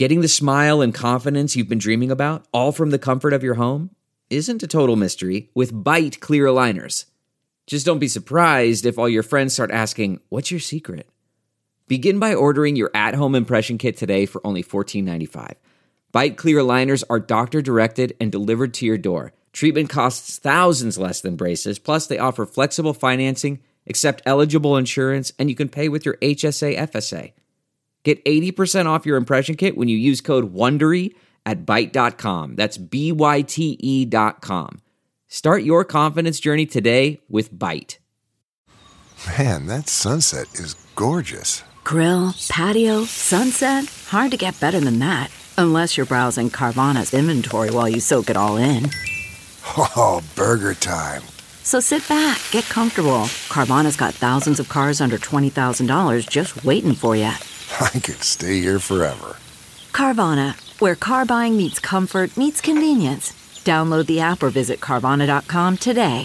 Getting the smile and confidence you've been dreaming about, all from the comfort of your home, isn't a total mystery with Byte clear aligners. Just don't be surprised if all your friends start asking, "What's your secret?" Begin by ordering your at-home impression kit today for only $14.95. Byte clear aligners are doctor-directed and delivered to your door. Treatment costs thousands less than braces, plus they offer flexible financing, accept eligible insurance, and you can pay with your HSA FSA. Get 80% off your impression kit when you use code WONDERY at Byte.com. That's BYTE.com. Start your confidence journey today with Byte. Man, that sunset is gorgeous. Grill, patio, sunset. Hard to get better than that. Unless you're browsing Carvana's inventory while you soak it all in. Oh, burger time. So sit back, get comfortable. Carvana's got thousands of cars under $20,000 just waiting for you. I could stay here forever. Carvana, where car buying meets comfort meets convenience. Download the app or visit Carvana.com today.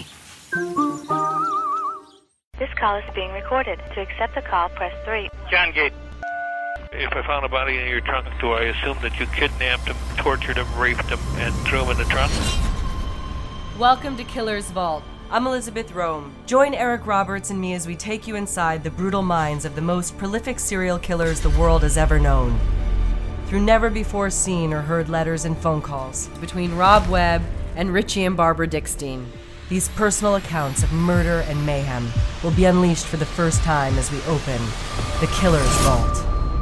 This call is being recorded. To accept the call, press 3. John Gate. If I found a body in your trunk, do I assume that you kidnapped him, tortured him, raped him, and threw him in the trunk? Welcome to Killer's Vault. I'm Elizabeth Rome. Join Eric Roberts and me as we take you inside the brutal minds of the most prolific serial killers the world has ever known. Through never-before-seen or heard letters and phone calls between Rob Webb and Richie and Barbara Dickstein, these personal accounts of murder and mayhem will be unleashed for the first time as we open the Killer's Vault.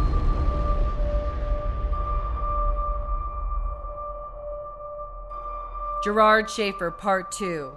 Gerard Schaefer, Part 2.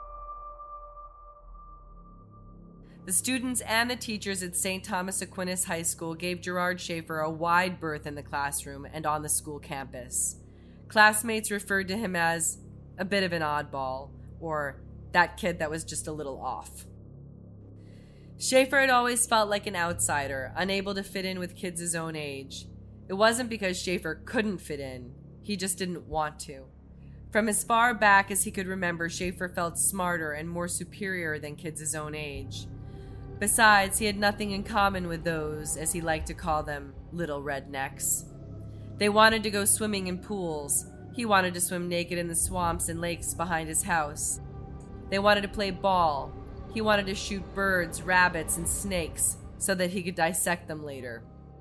The students and the teachers at St. Thomas Aquinas High School gave Gerard Schaefer a wide berth in the classroom and on the school campus. Classmates referred to him as a bit of an oddball, or that kid that was just a little off. Schaefer had always felt like an outsider, unable to fit in with kids his own age. It wasn't because Schaefer couldn't fit in, he just didn't want to. From as far back as he could remember, Schaefer felt smarter and more superior than kids his own age. Besides, he had nothing in common with those, as he liked to call them, little rednecks. They wanted to go swimming in pools. He wanted to swim naked in the swamps and lakes behind his house. They wanted to play ball. He wanted to shoot birds, rabbits, and snakes so that he could dissect them later.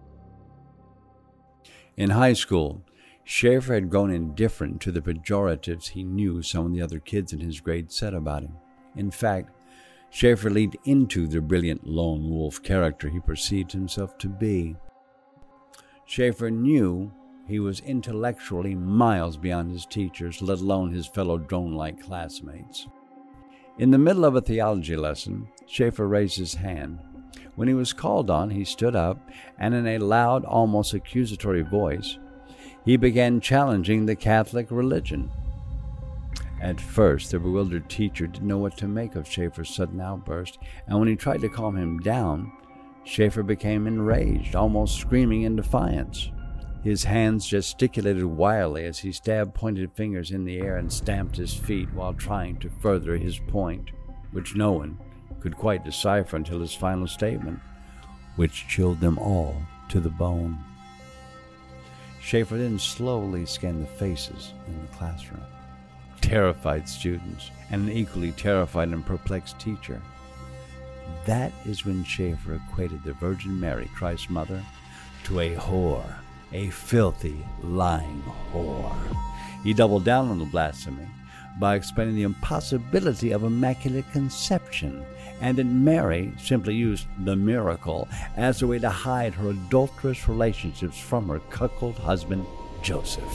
In high school, Schaefer had grown indifferent to the pejoratives he knew some of the other kids in his grade said about him. In fact, Schaefer leaned into the brilliant lone wolf character he perceived himself to be. Schaefer knew he was intellectually miles beyond his teachers, let alone his fellow drone-like classmates. In the middle of a theology lesson, Schaefer raised his hand. When he was called on, he stood up, and in a loud, almost accusatory voice, he began challenging the Catholic religion. At first, the bewildered teacher didn't know what to make of Schaefer's sudden outburst, and when he tried to calm him down, Schaefer became enraged, almost screaming in defiance. His hands gesticulated wildly as he stabbed pointed fingers in the air and stamped his feet while trying to further his point, which no one could quite decipher until his final statement, which chilled them all to the bone. Schaefer then slowly scanned the faces in the classroom. Terrified students and an equally terrified and perplexed teacher. That is when Schaefer equated the Virgin Mary, Christ's mother, to a whore, a filthy, lying whore. He doubled down on the blasphemy by explaining the impossibility of immaculate conception, and that Mary simply used the miracle as a way to hide her adulterous relationships from her cuckold husband, Joseph.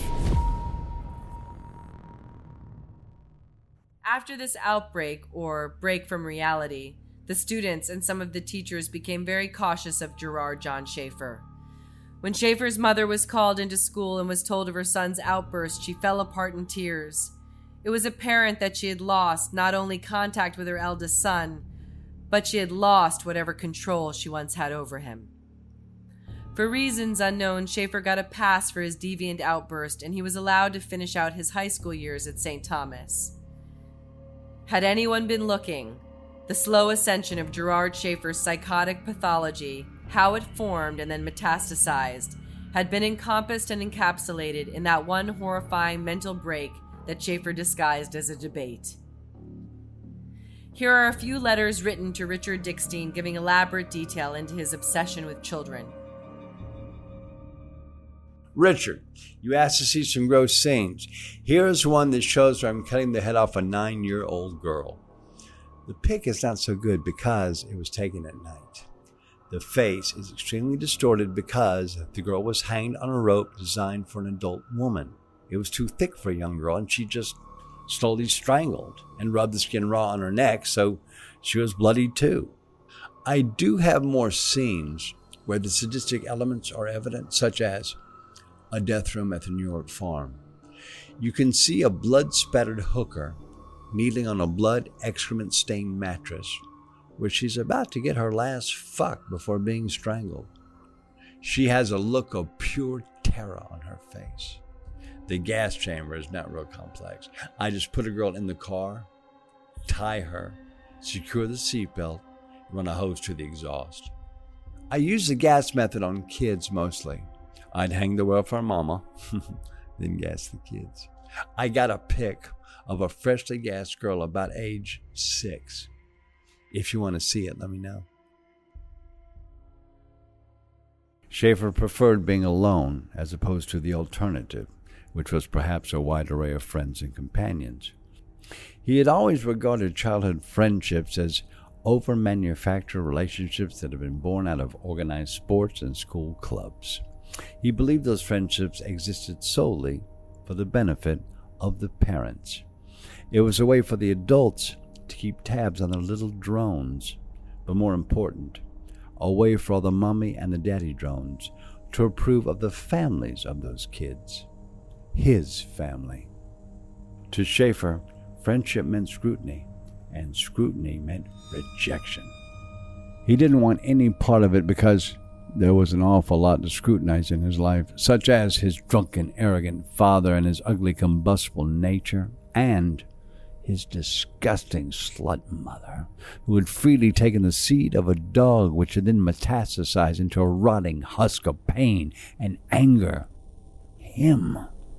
After this outbreak, or break from reality, the students and some of the teachers became very cautious of Gerard John Schaefer. When Schaefer's mother was called into school and was told of her son's outburst, she fell apart in tears. It was apparent that she had lost not only contact with her eldest son, but she had lost whatever control she once had over him. For reasons unknown, Schaefer got a pass for his deviant outburst, and he was allowed to finish out his high school years at St. Thomas. Had anyone been looking, the slow ascension of Gerard Schaefer's psychotic pathology, how it formed and then metastasized, had been encompassed and encapsulated in that one horrifying mental break that Schaefer disguised as a debate. Here are a few letters written to Richard Dickstein giving elaborate detail into his obsession with children. Richard, you asked to see some gross scenes. Here's one that shows where I'm cutting the head off a 9-year-old girl. The pic is not so good because it was taken at night. The face is extremely distorted because the girl was hanged on a rope designed for an adult woman. It was too thick for a young girl, and she just slowly strangled and rubbed the skin raw on her neck, so she was bloodied too. I do have more scenes where the sadistic elements are evident, such as a death room at the New York farm. You can see a blood-spattered hooker kneeling on a blood excrement-stained mattress where she's about to get her last fuck before being strangled. She has a look of pure terror on her face. The gas chamber is not real complex. I just put a girl in the car, tie her, secure the seatbelt, run a hose to the exhaust. I use the gas method on kids mostly. I'd hang the welfare mama, then gas the kids. I got a pic of a freshly gassed girl about age 6. If you want to see it, let me know. Schaefer preferred being alone as opposed to the alternative, which was perhaps a wide array of friends and companions. He had always regarded childhood friendships as over-manufactured relationships that had been born out of organized sports and school clubs. He believed those friendships existed solely for the benefit of the parents. It was a way for the adults to keep tabs on their little drones, but more important, a way for all the mommy and the daddy drones to approve of the families of those kids. His family. To Schaefer, friendship meant scrutiny, and scrutiny meant rejection. He didn't want any part of it because there was an awful lot to scrutinize in his life, such as his drunken, arrogant father and his ugly, combustible nature, and his disgusting slut mother, who had freely taken the seed of a dog which had then metastasized into a rotting husk of pain and anger. Him.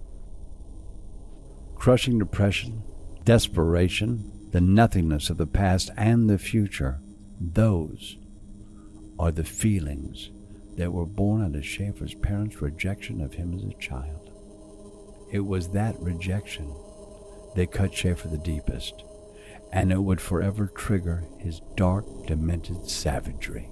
Crushing depression, desperation, the nothingness of the past and the future, those are the feelings that were born out of Schaefer's parents' rejection of him as a child. It was that rejection that cut Schaefer the deepest, and it would forever trigger his dark, demented savagery.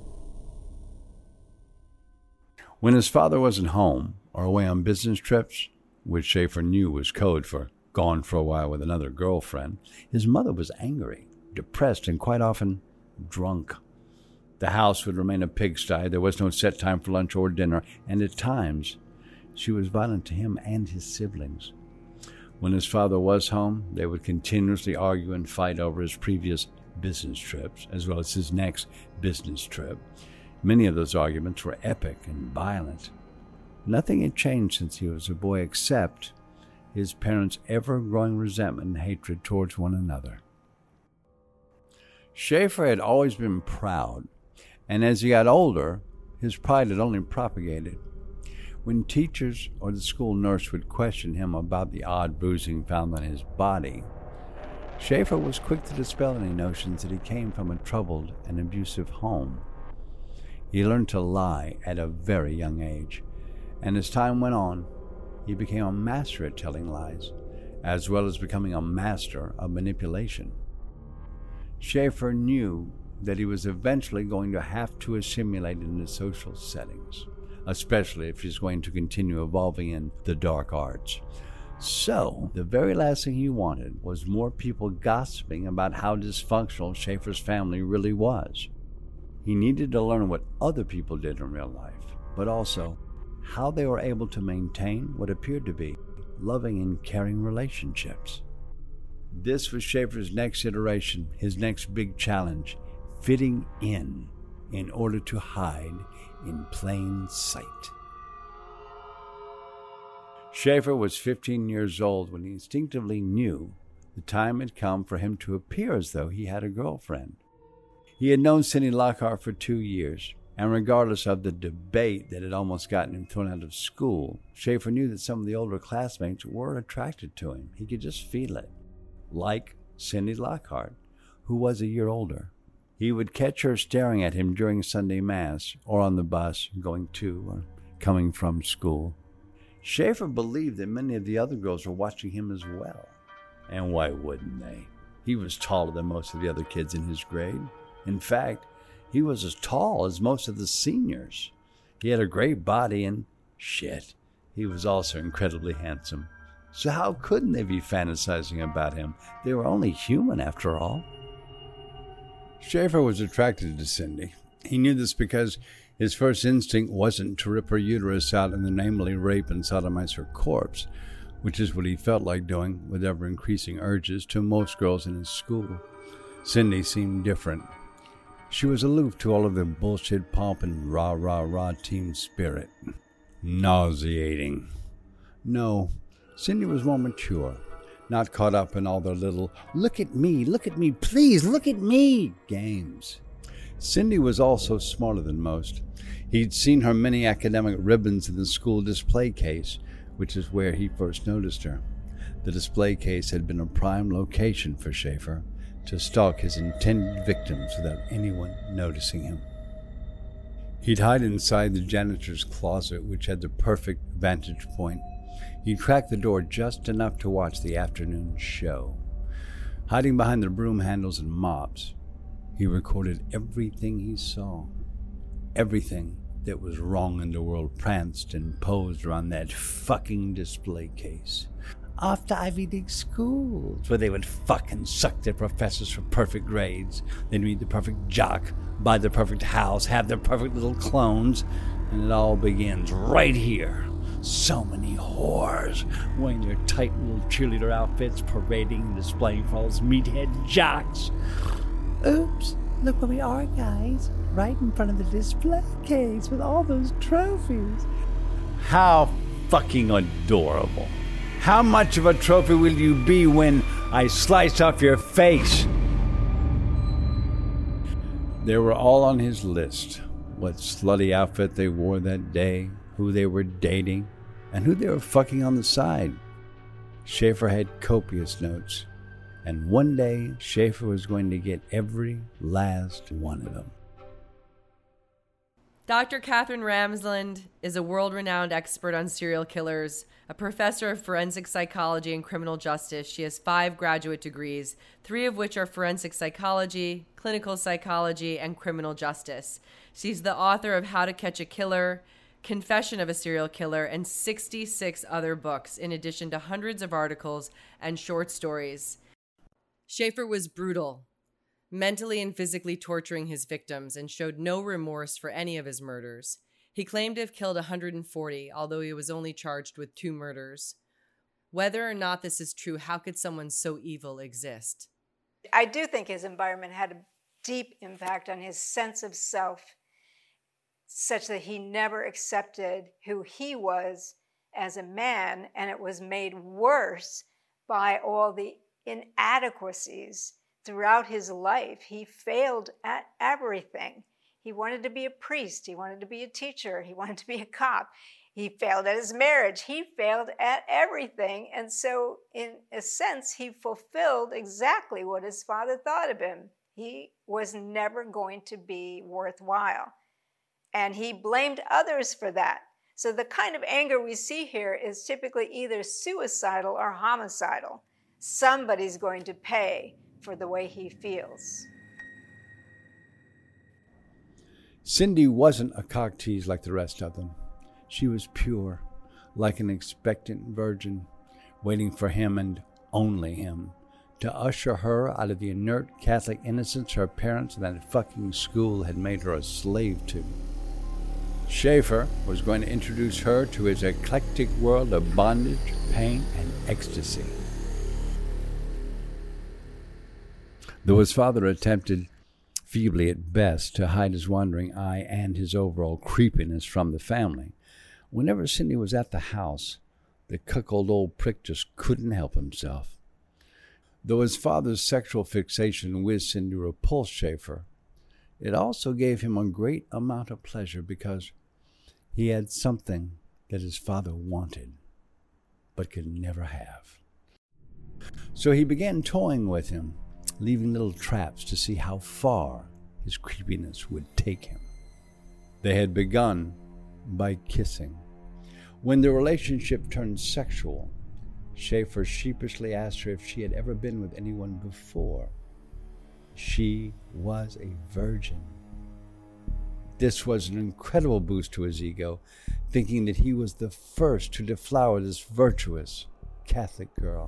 When his father wasn't home or away on business trips, which Schaefer knew was code for gone for a while with another girlfriend, his mother was angry, depressed, and quite often drunk. The house would remain a pigsty. There was no set time for lunch or dinner, and at times she was violent to him and his siblings. When his father was home, they would continuously argue and fight over his previous business trips, as well as his next business trip. Many of those arguments were epic and violent. Nothing had changed since he was a boy except his parents' ever-growing resentment and hatred towards one another. Schaefer had always been proud, and as he got older, his pride had only propagated. When teachers or the school nurse would question him about the odd bruising found on his body, Schaefer was quick to dispel any notions that he came from a troubled and abusive home. He learned to lie at a very young age, and as time went on, he became a master at telling lies, as well as becoming a master of manipulation. Schaefer knew that he was eventually going to have to assimilate into social settings, especially if he's going to continue evolving in the dark arts. So, the very last thing he wanted was more people gossiping about how dysfunctional Schaefer's family really was. He needed to learn what other people did in real life, but also how they were able to maintain what appeared to be loving and caring relationships. This was Schaefer's next iteration, his next big challenge, fitting in order to hide in plain sight. Schaefer was 15 years old when he instinctively knew the time had come for him to appear as though he had a girlfriend. He had known Cindy Lockhart for 2 years, And regardless of the debate that had almost gotten him thrown out of school, Schaefer knew that some of the older classmates were attracted to him. He could just feel it. Like Cindy Lockhart, who was a year older. He would catch her staring at him during Sunday Mass or on the bus going to or coming from school. Schaefer believed that many of the other girls were watching him as well. And why wouldn't they? He was taller than most of the other kids in his grade. In fact, he was as tall as most of the seniors. He had a great body and, shit, he was also incredibly handsome. So how couldn't they be fantasizing about him? They were only human after all. Schaefer was attracted to Cindy. He knew this because his first instinct wasn't to rip her uterus out and then namely rape and sodomize her corpse, which is what he felt like doing with ever-increasing urges to most girls in his school. Cindy seemed different. She was aloof to all of the bullshit pomp and rah-rah-rah team spirit. Nauseating. No, Cindy was more mature, not caught up in all their little, look at me, please, look at me games. Cindy was also smarter than most. He'd seen her many academic ribbons in the school display case, which is where he first noticed her. The display case had been a prime location for Schaefer to stalk his intended victims without anyone noticing him. He'd hide inside the janitor's closet, which had the perfect vantage point. He'd crack the door just enough to watch the afternoon show. Hiding behind the broom handles and mops, he recorded everything he saw. Everything that was wrong in the world pranced and posed around that fucking display case. Off to Ivy League schools, where they would fucking suck their professors for perfect grades. They'd meet the perfect jock, buy the perfect house, have their perfect little clones, and it all begins right here. So many whores wearing their tight little cheerleader outfits, parading and displaying for all those meathead jocks. Oops, look where we are, guys. Right in front of the display case with all those trophies. How fucking adorable. How much of a trophy will you be when I slice off your face? They were all on his list. What slutty outfit they wore that day, who they were dating, and who they were fucking on the side. Schaefer had copious notes, and one day Schaefer was going to get every last one of them. Dr. Catherine Ramsland is a world-renowned expert on serial killers, a professor of forensic psychology and criminal justice. She has 5 graduate degrees, 3 of which are forensic psychology, clinical psychology, and criminal justice. She's the author of How to Catch a Killer, Confession of a Serial Killer, and 66 other books, in addition to hundreds of articles and short stories. Schaefer was brutal, mentally and physically torturing his victims, and showed no remorse for any of his murders. He claimed to have killed 140, although he was only charged with 2 murders. Whether or not this is true, how could someone so evil exist? I do think his environment had a deep impact on his sense of self, such that he never accepted who he was as a man, and it was made worse by all the inadequacies throughout his life. He failed at everything. He wanted to be a priest. He wanted to be a teacher. He wanted to be a cop. He failed at his marriage. He failed at everything. And so, in a sense, he fulfilled exactly what his father thought of him. He was never going to be worthwhile. And he blamed others for that. So the kind of anger we see here is typically either suicidal or homicidal. Somebody's going to pay for the way he feels. Cindy wasn't a cock tease like the rest of them. She was pure, like an expectant virgin, waiting for him and only him to usher her out of the inert Catholic innocence her parents and that fucking school had made her a slave to. Schaefer was going to introduce her to his eclectic world of bondage, pain, and ecstasy. Though his father attempted, feebly at best, to hide his wandering eye and his overall creepiness from the family, whenever Cindy was at the house, the cuckold old prick just couldn't help himself. Though his father's sexual fixation with Cindy repulsed Schaefer, it also gave him a great amount of pleasure because he had something that his father wanted but could never have. So he began toying with him, leaving little traps to see how far his creepiness would take him. They had begun by kissing. When the relationship turned sexual, Schaefer sheepishly asked her if she had ever been with anyone before. She was a virgin. This was an incredible boost to his ego, thinking that he was the first to deflower this virtuous Catholic girl.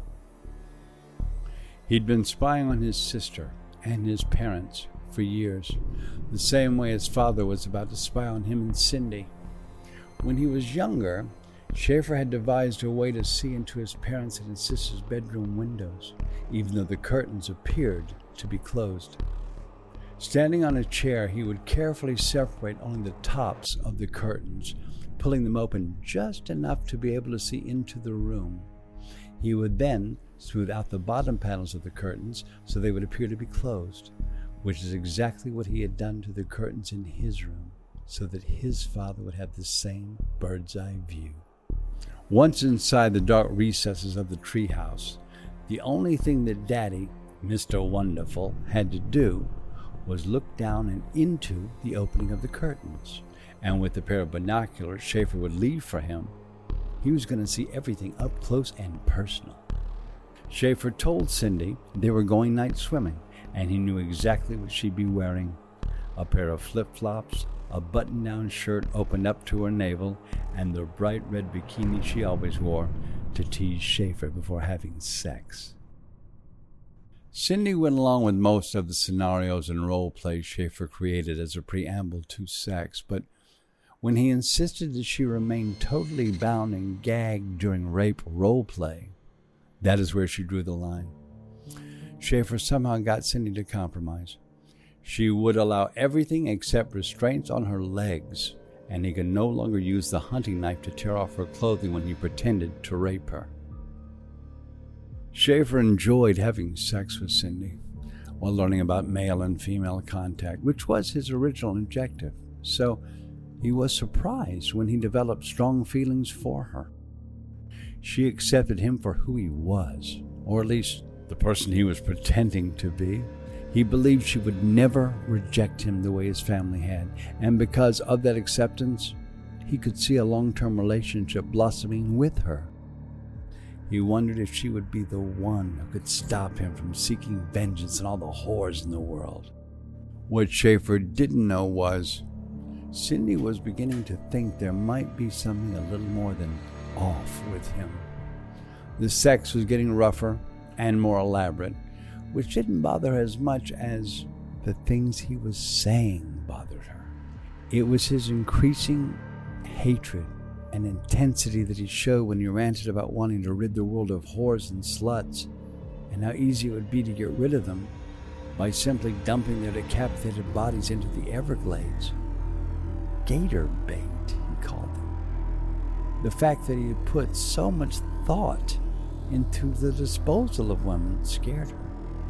He'd been spying on his sister and his parents for years, the same way his father was about to spy on him and Cindy. When he was younger, Schaefer had devised a way to see into his parents' and his sister's bedroom windows, even though the curtains appeared to be closed. Standing on a chair, he would carefully separate only the tops of the curtains, pulling them open just enough to be able to see into the room. He would then smooth out the bottom panels of the curtains so they would appear to be closed, which is exactly what he had done to the curtains in his room, so that his father would have the same bird's-eye view. Once inside the dark recesses of the treehouse, the only thing that Daddy, Mr. Wonderful, had to do was look down and into the opening of the curtains. And with a pair of binoculars Schaefer would leave for him, he was going to see everything up close and personal. Schaefer told Cindy they were going night swimming, and he knew exactly what she'd be wearing. A pair of flip-flops, a button-down shirt opened up to her navel, and the bright red bikini she always wore to tease Schaefer before having sex. Cindy went along with most of the scenarios and role plays Schaefer created as a preamble to sex, but when he insisted that she remain totally bound and gagged during rape role play, that is where she drew the line. Schaefer somehow got Cindy to compromise. She would allow everything except restraints on her legs, and he could no longer use the hunting knife to tear off her clothing when he pretended to rape her. Schaefer enjoyed having sex with Cindy while learning about male and female contact, which was his original objective, so he was surprised when he developed strong feelings for her. She accepted him for who he was, or at least the person he was pretending to be. He believed she would never reject him the way his family had, and because of that acceptance, he could see a long-term relationship blossoming with her. He wondered if she would be the one who could stop him from seeking vengeance on all the whores in the world. What Schaefer didn't know was Cindy was beginning to think there might be something a little more than off with him. The sex was getting rougher and more elaborate, which didn't bother her as much as the things he was saying bothered her. It was his increasing hatred and intensity that he showed when he ranted about wanting to rid the world of whores and sluts, and how easy it would be to get rid of them by simply dumping their decapitated bodies into the Everglades. Gator bait, he called them. The fact that he had put so much thought into the disposal of women scared her.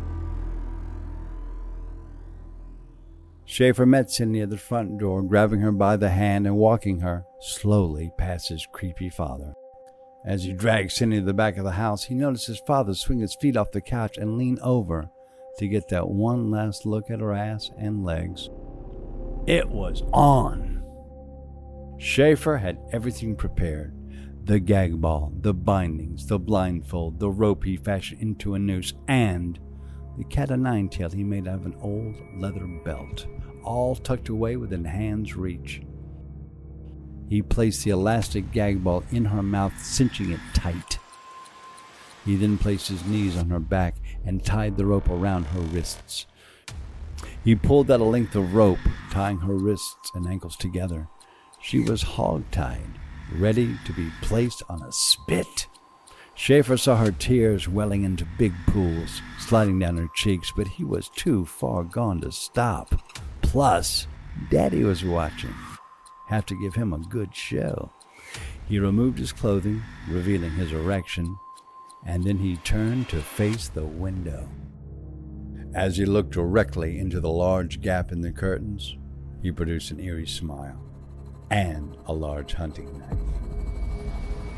Schaefer met Cindy at the front door, grabbing her by the hand and walking her slowly past his creepy father. As he dragged Cindy to the back of the house, he noticed his father swing his feet off the couch and lean over to get that one last look at her ass and legs. It was on. Schaefer had everything prepared. The gag ball, the bindings, the blindfold, the rope he fashioned into a noose, and the cat-o'-nine-tail he made out of an old leather belt, all tucked away within hand's reach. He placed the elastic gag ball in her mouth, cinching it tight. He then placed his knees on her back and tied the rope around her wrists. He pulled out a length of rope, tying her wrists and ankles together. She was hog-tied, ready to be placed on a spit. Schaefer saw her tears welling into big pools, sliding down her cheeks, but he was too far gone to stop. Plus, Daddy was watching. Have to give him a good show. He removed his clothing, revealing his erection, and then he turned to face the window. As he looked directly into the large gap in the curtains, he produced an eerie smile and a large hunting knife.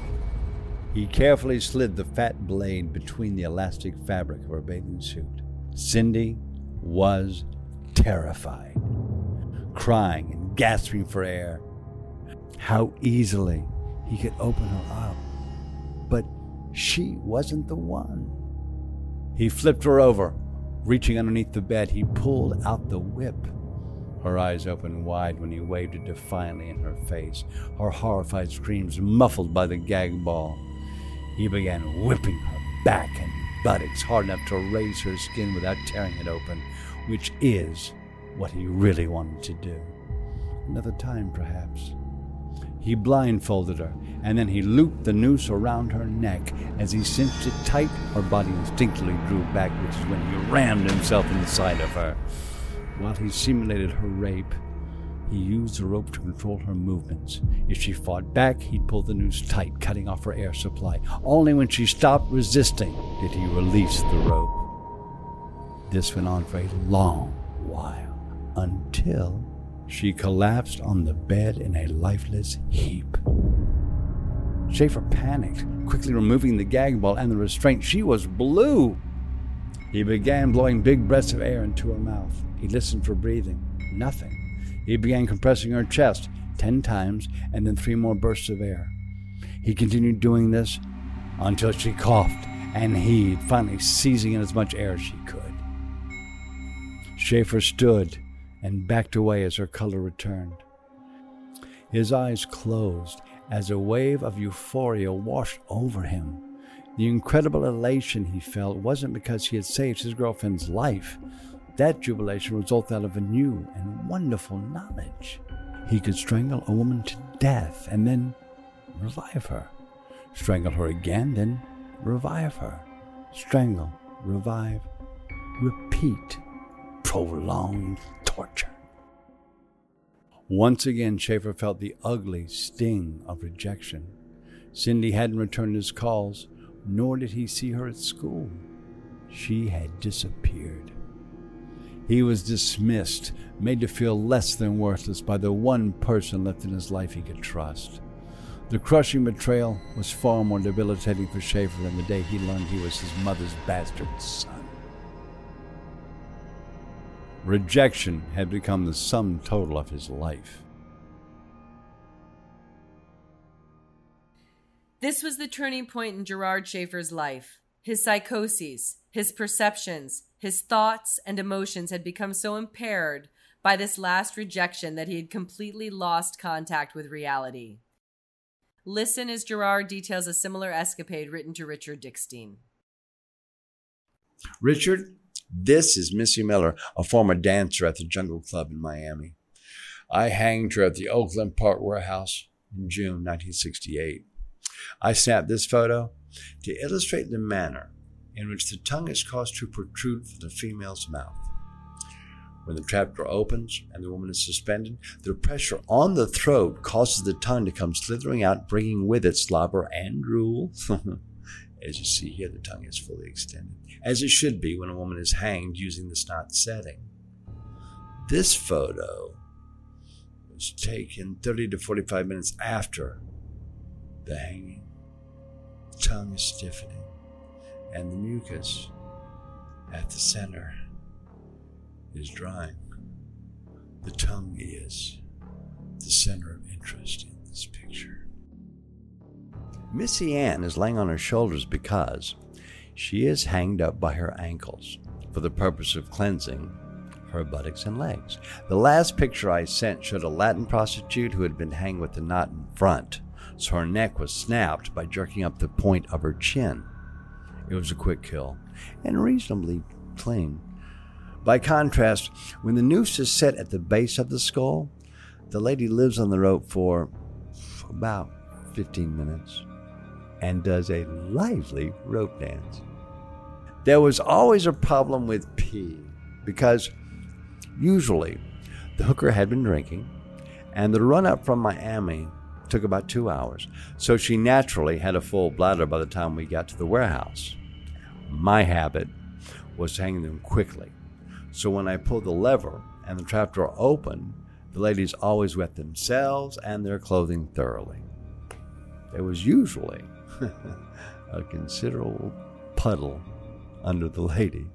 He carefully slid the fat blade between the elastic fabric of her bathing suit. Cindy was terrified, crying and gasping for air. How easily he could open her up, but she wasn't the one. He flipped her over. Reaching underneath the bed, he pulled out the whip. Her eyes opened wide when he waved it defiantly in her face, her horrified screams muffled by the gag ball. He began whipping her back and buttocks hard enough to raise her skin without tearing it open, which is what he really wanted to do. Another time, perhaps. He blindfolded her, and then he looped the noose around her neck. As he cinched it tight, her body instinctively drew back, which is when he rammed himself inside of her. While he simulated her rape, he used the rope to control her movements. If she fought back, he'd pull the noose tight, cutting off her air supply. Only when she stopped resisting did he release the rope. This went on for a long while, until she collapsed on the bed in a lifeless heap. Schaefer panicked, quickly removing the gag ball and the restraint. She was blue. He began blowing big breaths of air into her mouth. He listened for breathing. Nothing. He began compressing her chest 10 times and then 3 more bursts of air. He continued doing this until she coughed and heaved, finally seizing in as much air as she could. Schaefer stood and backed away as her color returned. His eyes closed as a wave of euphoria washed over him. The incredible elation he felt wasn't because he had saved his girlfriend's life. That jubilation resulted out of a new and wonderful knowledge. He could strangle a woman to death and then revive her. Strangle her again, then revive her. Strangle, revive, repeat. Prolonged torture. Once again, Schaefer felt the ugly sting of rejection. Cindy hadn't returned his calls, nor did he see her at school. She had disappeared. He was dismissed, made to feel less than worthless by the one person left in his life he could trust. The crushing betrayal was far more debilitating for Schaefer than the day he learned he was his mother's bastard son. Rejection had become the sum total of his life. This was the turning point in Gerard Schaefer's life. His psychoses, his perceptions, his thoughts and emotions had become so impaired by this last rejection that he had completely lost contact with reality. Listen as Gerard details a similar escapade written to Richard Dickstein. Richard, this is Missy Miller, a former dancer at the Jungle Club in Miami. I hanged her at the Oakland Park Warehouse in June 1968. I snapped this photo to illustrate the manner in which the tongue is caused to protrude from the female's mouth. When the trapdoor opens and the woman is suspended, the pressure on the throat causes the tongue to come slithering out, bringing with it slobber and drool. As you see here, the tongue is fully extended, as it should be when a woman is hanged using the snot setting. This photo was taken 30 to 45 minutes after the hanging. The tongue is stiffening, and the mucus at the center is drying. The tongue is the center of interest in this picture. Missy Ann is laying on her shoulders because she is hanged up by her ankles for the purpose of cleansing her buttocks and legs. The last picture I sent showed a Latin prostitute who had been hanged with the knot in front, so her neck was snapped by jerking up the point of her chin. It was a quick kill and reasonably clean. By contrast, when the noose is set at the base of the skull, the lady lives on the rope for about 15 minutes and does a lively rope dance. There was always a problem with pee because usually the hooker had been drinking and the run-up from Miami took about 2 hours, so she naturally had a full bladder by the time we got to the warehouse. My habit was hanging them quickly So when I pulled the lever and the trapdoor opened, the ladies always wet themselves and their clothing thoroughly. There was usually a considerable puddle under the lady.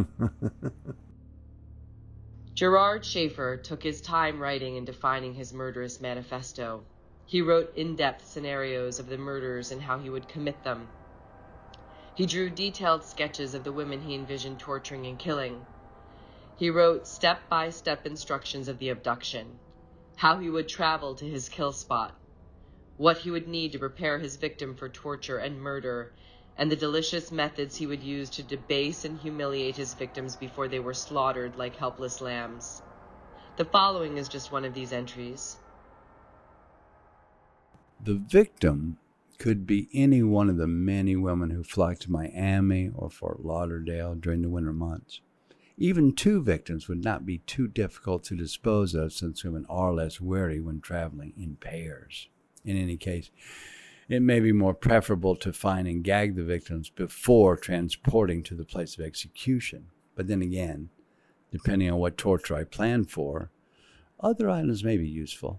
Gerard Schaefer took his time writing and defining his murderous manifesto. He wrote in-depth scenarios of the murders and how he would commit them. He drew detailed sketches of the women he envisioned torturing and killing. He wrote step-by-step instructions of the abduction, how he would travel to his kill spot, what he would need to prepare his victim for torture and murder, and the delicious methods he would use to debase and humiliate his victims before they were slaughtered like helpless lambs. The following is just one of these entries. The victim could be any one of the many women who flocked to Miami or Fort Lauderdale during the winter months. Even two victims would not be too difficult to dispose of, since women are less wary when traveling in pairs. In any case, it may be more preferable to find and gag the victims before transporting to the place of execution. But then again, depending on what torture I plan for, other items may be useful.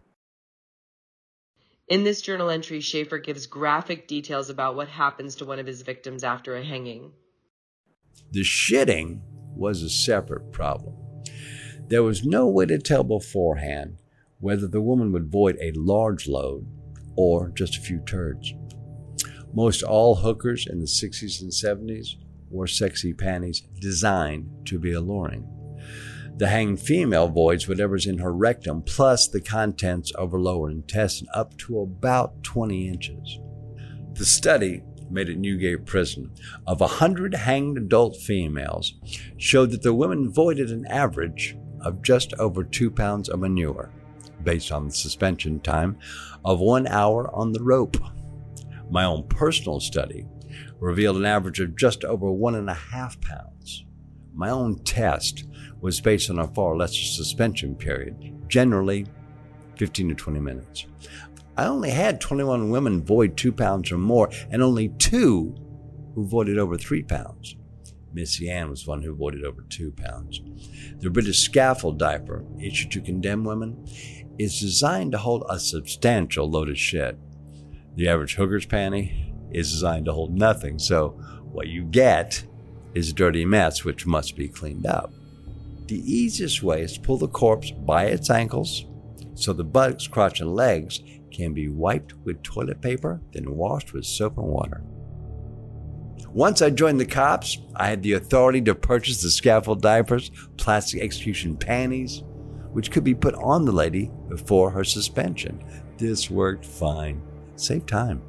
In this journal entry, Schaefer gives graphic details about what happens to one of his victims after a hanging. The shitting was a separate problem. There was no way to tell beforehand whether the woman would void a large load or just a few turds. Most all hookers in the 60s and 70s wore sexy panties designed to be alluring. The hanged female voids whatever's in her rectum plus the contents of her lower intestine up to about 20 inches. The study made at Newgate Prison of 100 hanged adult females showed that the women voided an average of just over 2 pounds of manure, based on the suspension time of 1 hour on the rope. My own personal study revealed an average of just over 1.5 pounds. My own test was based on a far lesser suspension period, generally 15 to 20 minutes. I only had 21 women void 2 pounds or more, and only 2 who voided over 3 pounds. Missy Ann was one who voided over 2 pounds. The British scaffold diaper, issued to condemned women, is designed to hold a substantial load of shit. The average hooker's panty is designed to hold nothing, so what you get is a dirty mess which must be cleaned up. The easiest way is to pull the corpse by its ankles so the buttocks, crotch, and legs can be wiped with toilet paper, then washed with soap and water. Once I joined the cops, I had the authority to purchase the scaffold diapers, plastic execution panties, which could be put on the lady before her suspension. This worked fine. Saved time.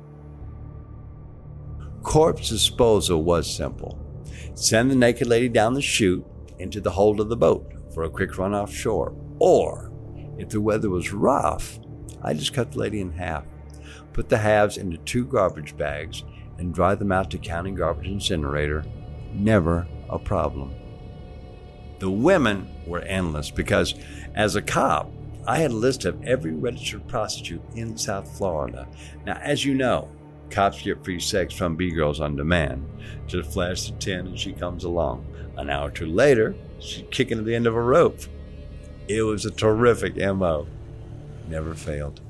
Corpse disposal was simple. Send the naked lady down the chute into the hold of the boat for a quick run offshore. Or, if the weather was rough, I just cut the lady in half, put the halves into 2 garbage bags, and dry them out to county garbage incinerator. Never a problem. The women were endless because, as a cop, I had a list of every registered prostitute in South Florida. Now, as you know, cops get free sex from B-girls on demand. Just flash the tin and she comes along. An hour or two later, she's kicking at the end of a rope. It was a terrific MO. Never failed.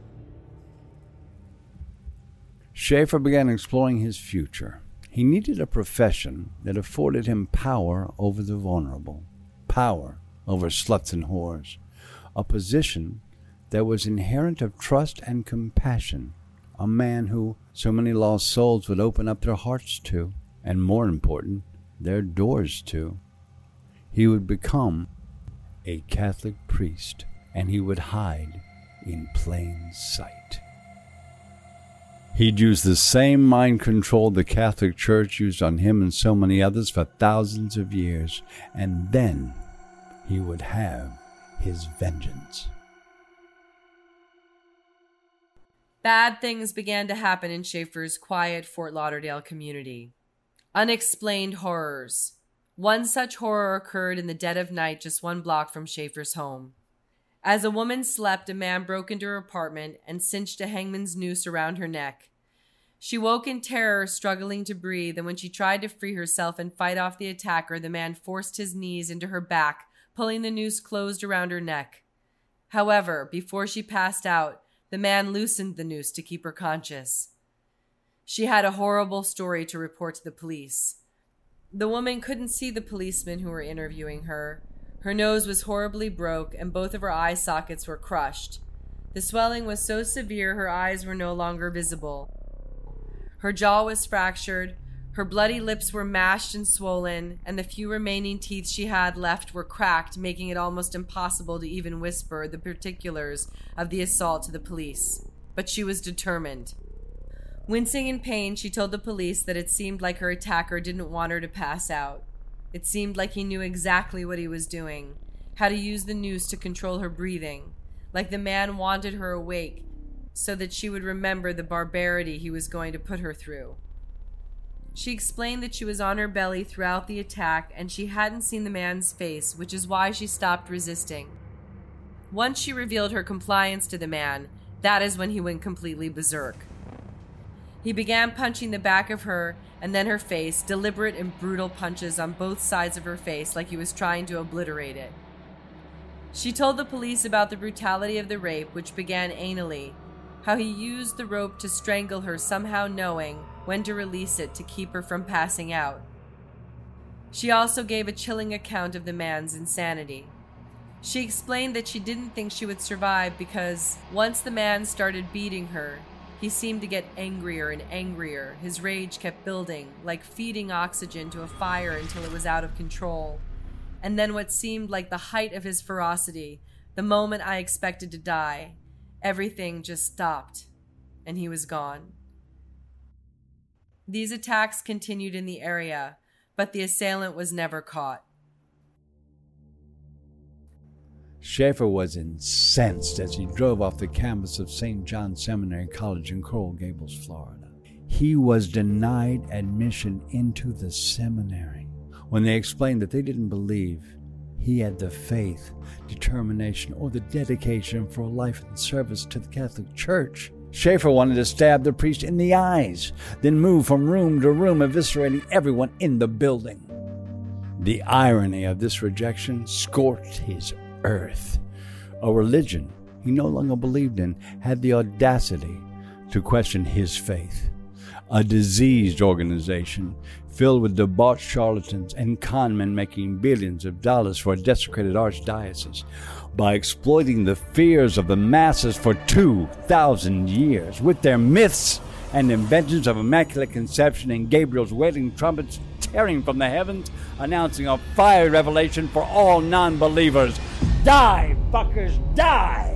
Schaefer began exploring his future. He needed a profession that afforded him power over the vulnerable, power over sluts and whores, a position that was inherent of trust and compassion, a man who so many lost souls would open up their hearts to, and more important, their doors to. He would become a Catholic priest, and he would hide in plain sight. He'd use the same mind control the Catholic Church used on him and so many others for thousands of years, and then he would have his vengeance. Bad things began to happen in Schaefer's quiet Fort Lauderdale community. Unexplained horrors. One such horror occurred in the dead of night just 1 block from Schaefer's home. As a woman slept, a man broke into her apartment and cinched a hangman's noose around her neck. She woke in terror, struggling to breathe, and when she tried to free herself and fight off the attacker, the man forced his knees into her back, pulling the noose closed around her neck. However, before she passed out, the man loosened the noose to keep her conscious. She had a horrible story to report to the police. The woman couldn't see the policemen who were interviewing her. Her nose was horribly broke, and both of her eye sockets were crushed. The swelling was so severe her eyes were no longer visible. Her jaw was fractured, her bloody lips were mashed and swollen, and the few remaining teeth she had left were cracked, making it almost impossible to even whisper the particulars of the assault to the police. But she was determined. Wincing in pain, she told the police that it seemed like her attacker didn't want her to pass out. It seemed like he knew exactly what he was doing, how to use the noose to control her breathing, like the man wanted her awake so that she would remember the barbarity he was going to put her through. She explained that she was on her belly throughout the attack and she hadn't seen the man's face, which is why she stopped resisting. Once she revealed her compliance to the man, that is when he went completely berserk. He began punching the back of her and then her face, deliberate and brutal punches on both sides of her face like he was trying to obliterate it. She told the police about the brutality of the rape, which began anally, how he used the rope to strangle her, somehow knowing when to release it to keep her from passing out. She also gave a chilling account of the man's insanity. She explained that she didn't think she would survive because once the man started beating her, he seemed to get angrier and angrier. His rage kept building, like feeding oxygen to a fire until it was out of control. And then what seemed like the height of his ferocity, the moment I expected to die, everything just stopped, and he was gone. These attacks continued in the area, but the assailant was never caught. Schaefer was incensed as he drove off the campus of St. John Seminary College in Coral Gables, Florida. He was denied admission into the seminary when they explained that they didn't believe he had the faith, determination, or the dedication for a life in service to the Catholic Church. Schaefer wanted to stab the priest in the eyes, then move from room to room, eviscerating everyone in the building. The irony of this rejection scorched his earth. A religion he no longer believed in had the audacity to question his faith. A diseased organization filled with debauched charlatans and conmen making billions of dollars for a desecrated archdiocese by exploiting the fears of the masses for 2,000 years with their myths and inventions of Immaculate Conception and Gabriel's wailing trumpets tearing from the heavens, announcing a fire revelation for all non-believers. Die, fuckers, die!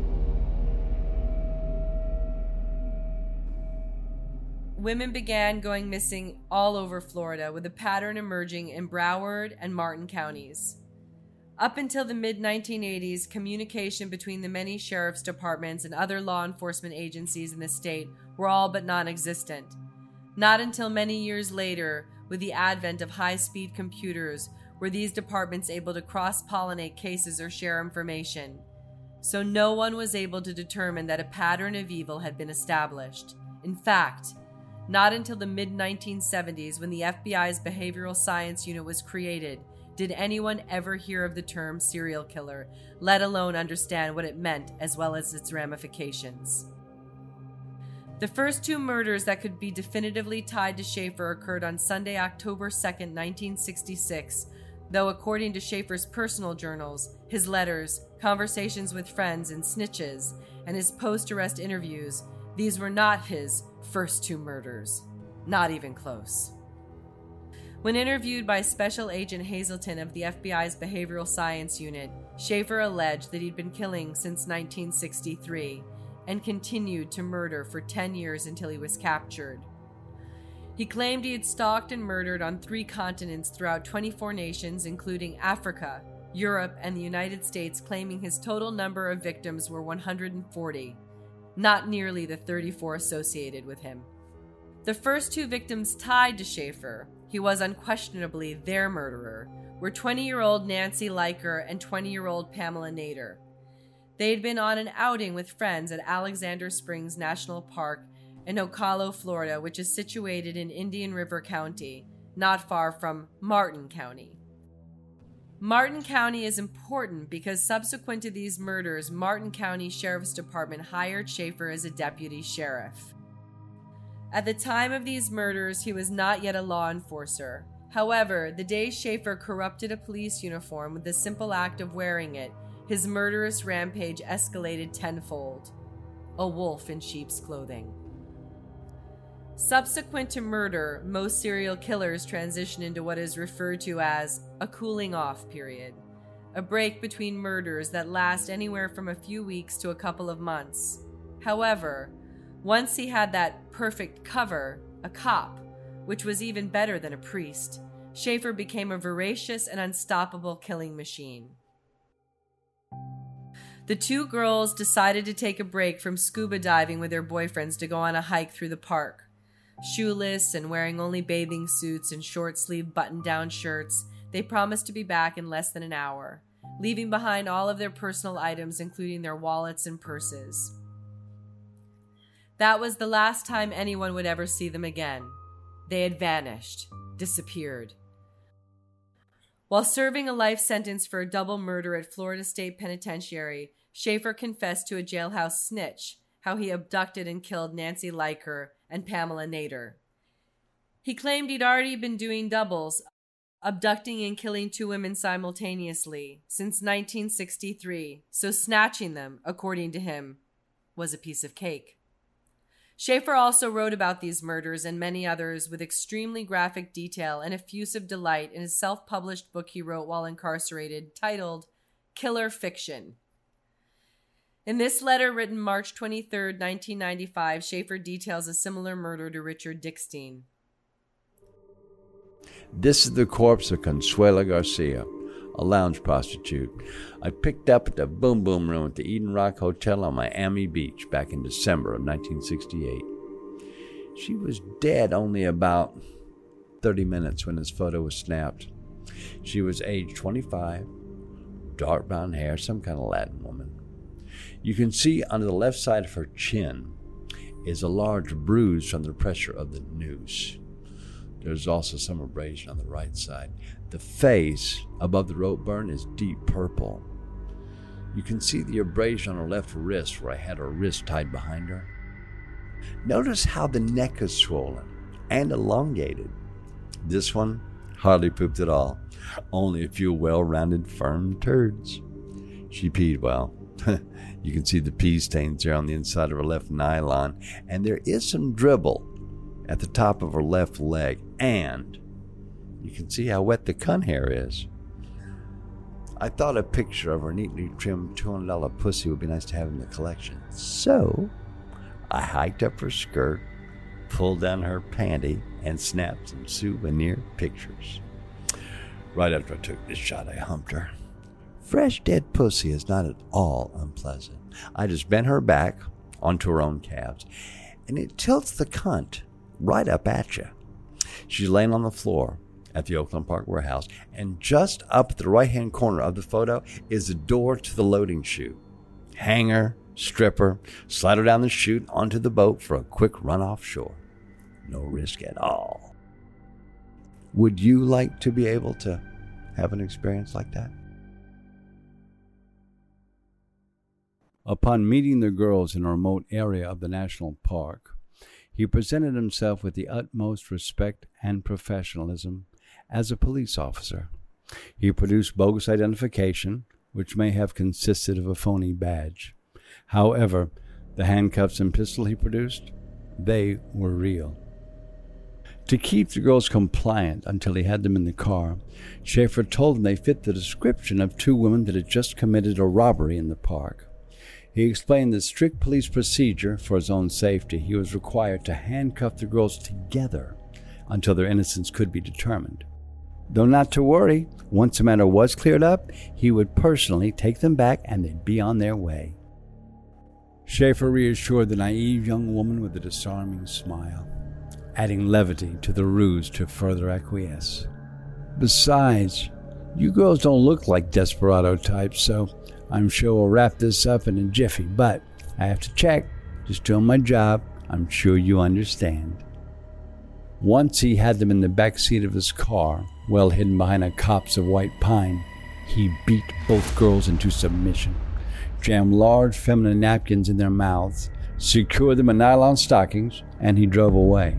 Women began going missing all over Florida, with a pattern emerging in Broward and Martin counties. Up until the mid-1980s, communication between the many sheriff's departments and other law enforcement agencies in the state were all but non-existent. Not until many years later, with the advent of high-speed computers, were these departments able to cross-pollinate cases or share information. So no one was able to determine that a pattern of evil had been established. In fact, not until the mid-1970s, when the FBI's Behavioral Science Unit was created, did anyone ever hear of the term serial killer, let alone understand what it meant as well as its ramifications. The first two murders that could be definitively tied to Schaefer occurred on Sunday, October 2nd, 1966, though according to Schaefer's personal journals, his letters, conversations with friends and snitches, and his post-arrest interviews, these were not his first two murders. Not even close. When interviewed by Special Agent Hazelton of the FBI's Behavioral Science Unit, Schaefer alleged that he'd been killing since 1963 and continued to murder for 10 years until he was captured. He claimed he had stalked and murdered on 3 continents throughout 24 nations, including Africa, Europe, and the United States, claiming his total number of victims were 140, not nearly the 34 associated with him. The first 2 victims tied to Schaefer, he was unquestionably their murderer, were 20-year-old Nancy Leiker and 20-year-old Pamela Nader. They had been on an outing with friends at Alexander Springs National Park in Ocala, Florida, which is situated in Indian River County, not far from Martin County. Martin County is important because subsequent to these murders, Martin County Sheriff's Department hired Schaefer as a deputy sheriff. At the time of these murders, he was not yet a law enforcer. However, the day Schaefer corrupted a police uniform with the simple act of wearing it, his murderous rampage escalated tenfold. A wolf in sheep's clothing. Subsequent to murder, most serial killers transition into what is referred to as a cooling off period, a break between murders that last anywhere from a few weeks to a couple of months. However, once he had that perfect cover, a cop, which was even better than a priest, Schaefer became a voracious and unstoppable killing machine. The two girls decided to take a break from scuba diving with their boyfriends to go on a hike through the park. Shoeless and wearing only bathing suits and short-sleeved button-down shirts, they promised to be back in less than an hour, leaving behind all of their personal items, including their wallets and purses. That was the last time anyone would ever see them again. They had vanished, disappeared. While serving a life sentence for a double murder at Florida State Penitentiary, Schaefer confessed to a jailhouse snitch how he abducted and killed Nancy Leiker and Pamela Nader. He claimed he'd already been doing doubles, abducting and killing two women simultaneously, since 1963, so snatching them, according to him, was a piece of cake. Schaefer also wrote about these murders and many others with extremely graphic detail and effusive delight in his self-published book he wrote while incarcerated, titled Killer Fiction. In this letter written March 23, 1995, Schaefer details a similar murder to Richard Dickstein. This is the corpse of Consuela Garcia, a lounge prostitute I picked up at the Boom Boom Room at the Eden Rock Hotel on Miami Beach back in December of 1968. She was dead only about 30 minutes when this photo was snapped. She was age 25, dark brown hair, some kind of Latin woman. You can see on the left side of her chin is a large bruise from the pressure of the noose. There's also some abrasion on the right side. The face above the rope burn is deep purple. You can see the abrasion on her left wrist where I had her wrist tied behind her. Notice how the neck is swollen and elongated. This one hardly pooped at all. Only a few well-rounded firm turds. She peed well. You can see the pee stains there on the inside of her left nylon, and there is some dribble at the top of her left leg, and you can see how wet the cunt hair is. I thought a picture of her neatly trimmed $200 pussy would be nice to have in the collection. So I hiked up her skirt, pulled down her panty, and snapped some souvenir pictures. Right after I took this shot, I humped her. Fresh dead pussy is not at all unpleasant. I just bent her back onto her own calves, and it tilts the cunt right up at you. She's laying on the floor at the Oakland Park warehouse, and just up at the right-hand corner of the photo is the door to the loading chute. Hang her, strip her, slide her down the chute onto the boat for a quick run offshore. No risk at all. Would you like to be able to have an experience like that? Upon meeting the girls in a remote area of the national park, he presented himself with the utmost respect and professionalism as a police officer. He produced bogus identification, which may have consisted of a phony badge. However, the handcuffs and pistol he produced, they were real. To keep the girls compliant until he had them in the car, Schaefer told them they fit the description of two women that had just committed a robbery in the park. He explained the strict police procedure for his own safety. He was required to handcuff the girls together until their innocence could be determined. Though not to worry, once the matter was cleared up, he would personally take them back and they'd be on their way. Schaefer reassured the naive young woman with a disarming smile, adding levity to the ruse to further acquiesce. Besides, you girls don't look like desperado types, so I'm sure we'll wrap this up in a jiffy, but I have to check. Just doing my job. I'm sure you understand. Once he had them in the back seat of his car, well hidden behind a copse of white pine. He beat both girls into submission, jammed large feminine napkins in their mouths, secured them in nylon stockings, and he drove away.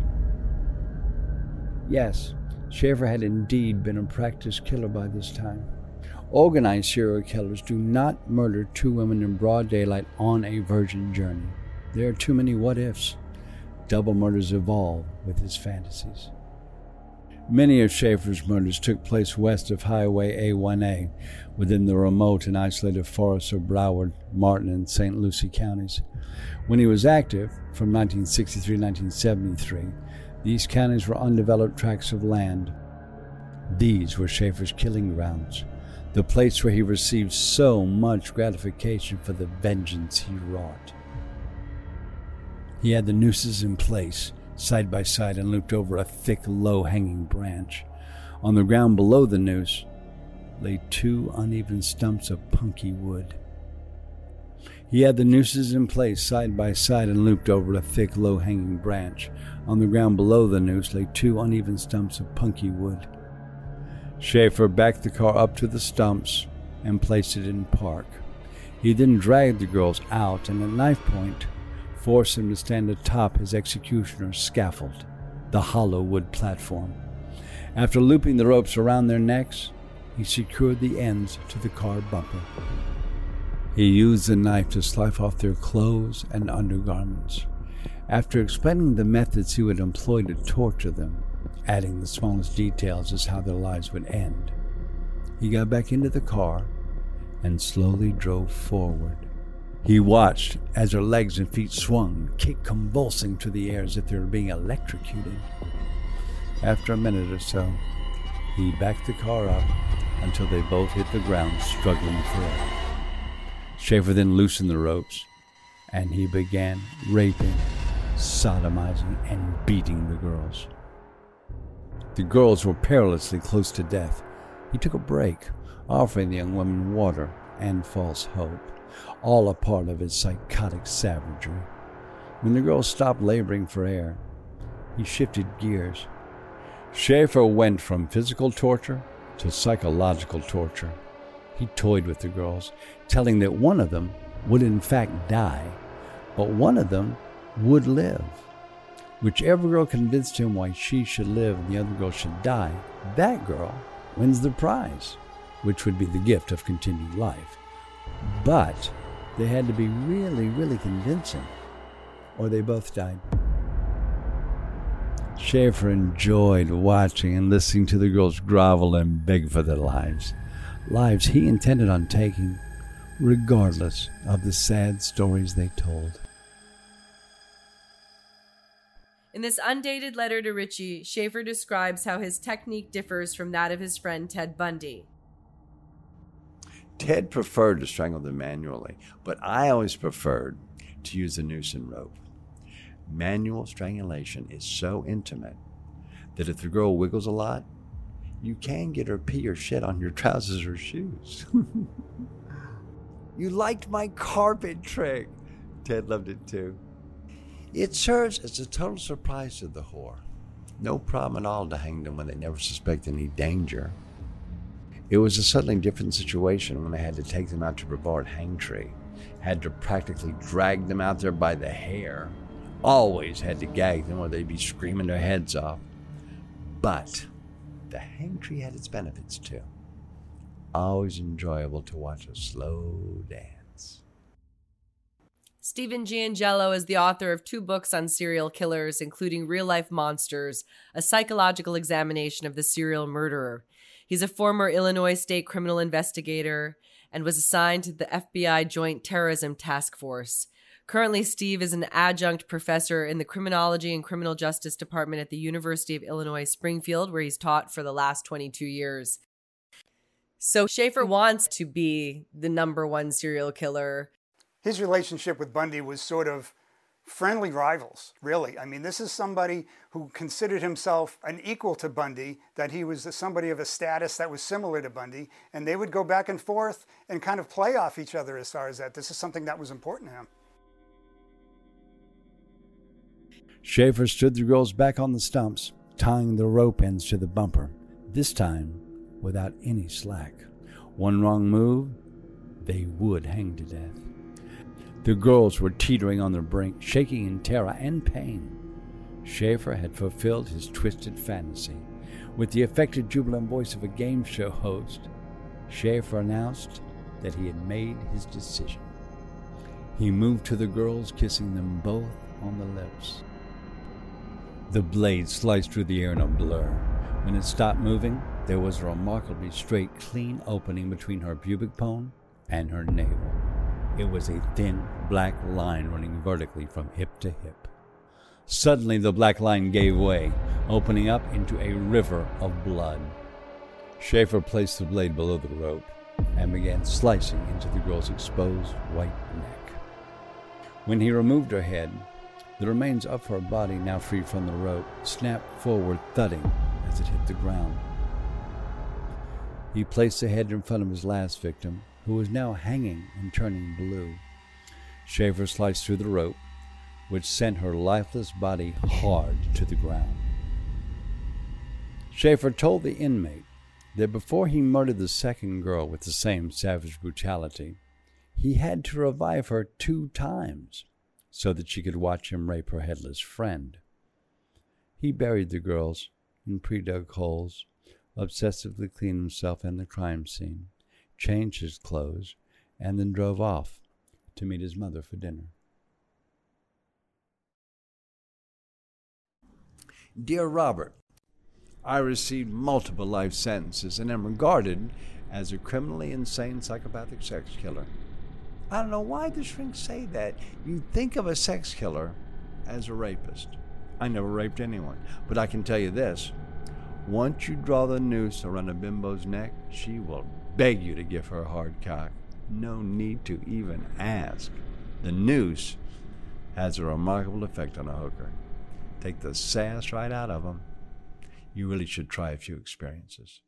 Yes, Schaefer had indeed been a practiced killer by this time. Organized serial killers do not murder two women in broad daylight on a virgin journey. There are too many what-ifs. Double murders evolve with his fantasies. Many of Schaefer's murders took place west of Highway A1A, within the remote and isolated forests of Broward, Martin, and St. Lucie counties. When he was active, from 1963 to 1973, these counties were undeveloped tracts of land. These were Schaefer's killing grounds, the place where he received so much gratification for the vengeance he wrought. He had the nooses in place, side by side, and looped over a thick, low-hanging branch. On the ground below the noose lay two uneven stumps of punky wood. He had the nooses in place, side by side, and looped over a thick, low-hanging branch. On the ground below the noose lay two uneven stumps of punky wood. Schaefer backed the car up to the stumps and placed it in park. He then dragged the girls out and at knife point forced them to stand atop his executioner's scaffold, the hollow wood platform. After looping the ropes around their necks, he secured the ends to the car bumper. He used the knife to slice off their clothes and undergarments. After explaining the methods he would employ to torture them, adding the smallest details as how their lives would end, he got back into the car and slowly drove forward. He watched as her legs and feet swung, kicked convulsing through the air as if they were being electrocuted. After a minute or so, he backed the car up until they both hit the ground, struggling for air. Schaefer then loosened the ropes, and he began raping, sodomizing, and beating the girls. The girls were perilously close to death. He took a break, offering the young women water and false hope, all a part of his psychotic savagery. When the girls stopped laboring for air, he shifted gears. Schaefer went from physical torture to psychological torture. He toyed with the girls, telling that one of them would in fact die, but one of them would live. Whichever girl convinced him why she should live and the other girl should die, that girl wins the prize, which would be the gift of continued life. But they had to be really, really convincing, or they both died. Schaefer enjoyed watching and listening to the girls grovel and beg for their lives. Lives he intended on taking, regardless of the sad stories they told. In this undated letter to Richie, Schaefer describes how his technique differs from that of his friend Ted Bundy. Ted preferred to strangle them manually, but I always preferred to use the noose and rope. Manual strangulation is so intimate that if the girl wiggles a lot, you can get her pee or shit on your trousers or shoes. You liked my carpet trick. Ted loved it too. It serves as a total surprise to the whore. No problem at all to hang them when they never suspect any danger. It was a suddenly different situation when I had to take them out to Brevard Hang Tree. Had to practically drag them out there by the hair. Always had to gag them or they'd be screaming their heads off. But the hang tree had its benefits too. Always enjoyable to watch a slow dance. Stephen Giangello is the author of 2 books on serial killers, including Real Life Monsters, a psychological examination of the serial murderer. He's a former Illinois state criminal investigator and was assigned to the FBI Joint Terrorism Task Force. Currently, Steve is an adjunct professor in the Criminology and Criminal Justice Department at the University of Illinois Springfield, where he's taught for the last 22 years. So Schaefer wants to be the #1 serial killer. His relationship with Bundy was sort of friendly rivals, really. I mean, this is somebody who considered himself an equal to Bundy, that he was somebody of a status that was similar to Bundy, and they would go back and forth and kind of play off each other as far as that. This is something that was important to him. Schaefer stood the girls back on the stumps, tying the rope ends to the bumper, this time without any slack. One wrong move, they would hang to death. The girls were teetering on the brink, shaking in terror and pain. Schaefer had fulfilled his twisted fantasy. With the affected, jubilant voice of a game show host, Schaefer announced that he had made his decision. He moved to the girls, kissing them both on the lips. The blade sliced through the air in a blur. When it stopped moving, there was a remarkably straight, clean opening between her pubic bone and her navel. It was a thin, black line running vertically from hip to hip. Suddenly, the black line gave way, opening up into a river of blood. Schaefer placed the blade below the rope and began slicing into the girl's exposed white neck. When he removed her head, the remains of her body, now free from the rope, snapped forward, thudding as it hit the ground. He placed the head in front of his last victim, who was now hanging and turning blue. Schaefer sliced through the rope, which sent her lifeless body hard to the ground. Schaefer told the inmate that before he murdered the second girl with the same savage brutality, he had to revive her 2 times so that she could watch him rape her headless friend. He buried the girls in pre-dug holes, obsessively cleaned himself and the crime scene, changed his clothes, and then drove off to meet his mother for dinner. Dear Robert, I received multiple life sentences and am regarded as a criminally insane psychopathic sex killer. I don't know why the shrinks say that. You think of a sex killer as a rapist. I never raped anyone, but I can tell you this. Once you draw the noose around a bimbo's neck, she will beg you to give her a hard cock. No need to even ask. The noose has a remarkable effect on a hooker. Take the sass right out of them. You really should try a few experiences.